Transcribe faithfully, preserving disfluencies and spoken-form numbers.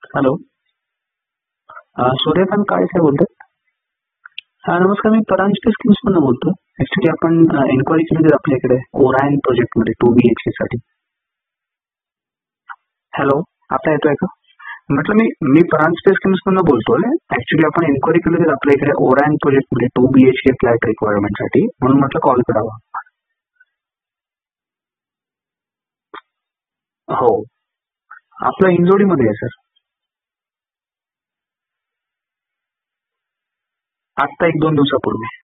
Hello. अ, सूर्यकांत काळे साहेब बोलतात. हा नमस्कार, मी परांजपे स्कीम्स मधून बोलतो. ऍक्च्युली आपण एन्क्वायरी केली होती आपल्याकडे ओरायन प्रोजेक्ट मध्ये टू बी एच के साठी. हॅलो, आता येतोय का? म्हटलं मी मी परांजपे स्कीम्स मधून बोलतोय. ऍक्च्युली आपण एन्क्वायरी केली होती आपल्या इकडे ओरायन प्रोजेक्ट मध्ये two B H K flat requirement साठी, म्हणून म्हटलं कॉल करावा. हो, आपलं इंजोडीमध्ये आहे सर. आत्ता एक दोन दिवसापूर्वी.